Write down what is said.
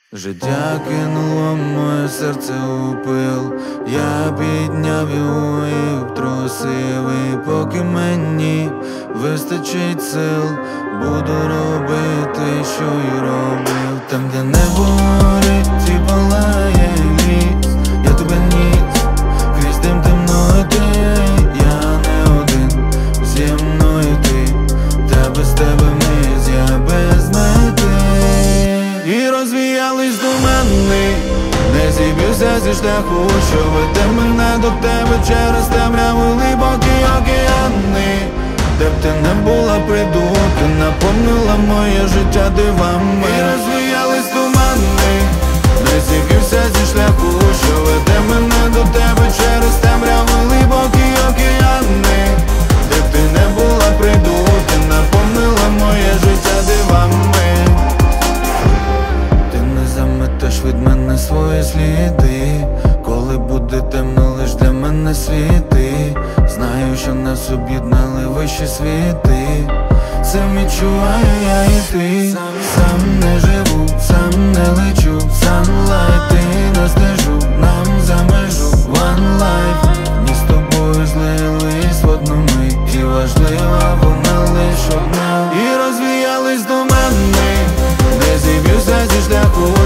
Життя кинуло моє серце у пил, я підняв його і обтрусив, і поки мені вистачить сил, буду робити, що й робив. Там, де небо горить і палає ліс, я тебе ніс, крізь дим темно йти. Я не один, зі мною ти, та без тебе вниз, я без мети. І розвіялись тумани, не зіб'юся зі шляху, що веде мене до тебе через темряву глибокі океани. Де б ти не була, прийду, ти наповнила моє життя дивами. І розвіялись тумани, не зіб'юся зі шляху, що веде мене до тебе через темряву глибокі океани. Де б ти не була, прийду, ти наповнила моє життя дивами. Заметеш від мене свої сліди, коли буде темно, лиш для мене світи. Знаю, що нас об'єднали вищі світи, сам відчуваю я і ти. Сам не живу, сам не лечу, sunlight, ти не стежу, нам за межу one life. Ми з тобою злились в одну мить, і важлива вона лиш одна. І розвіялись до мене, не зіб'юся зі шляху,